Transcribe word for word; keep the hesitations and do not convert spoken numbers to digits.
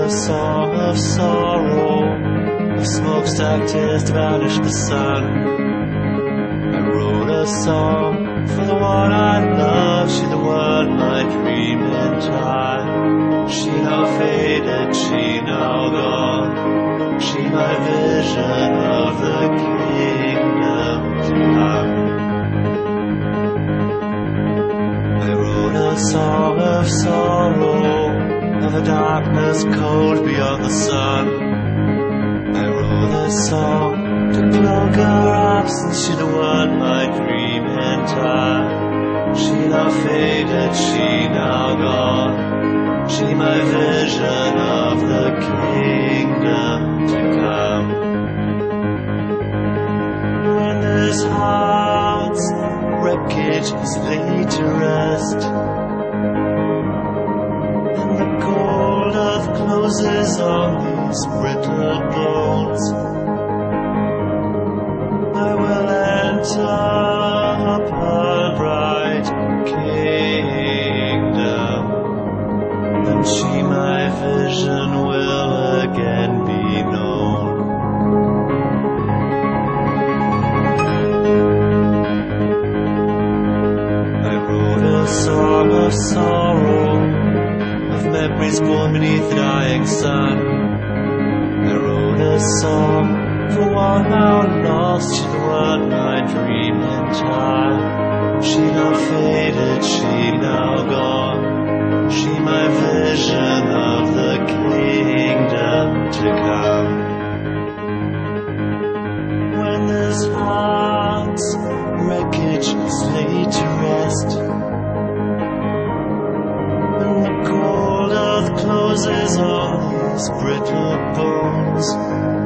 a song of sorrow, a smokestack tears to banish the sun. I wrote a song for the one I love, she the one my dream in time. She now faded, she now gone, she my vision of the kingdom to come. I wrote a song of sorrow, of a darkness cold beyond the sun. I wrote a song to cloak her absence, she the one my dream in time. She now faded, she now gone, she my vision of the kingdom to come. When this heart's wreckage is laid to rest, and the cold earth closes on these brittle bones, I will enter her bright kingdom, and she my vision will again be known. I wrote a song of sorrow, of memories born beneath the dying sun. I wrote a song for one now lost, she the one I dream in time. She now faded, she now gone, she my vision of the kingdom to come. When this heart's wreckage is laid to rest, and the cold earth closes on these brittle bones,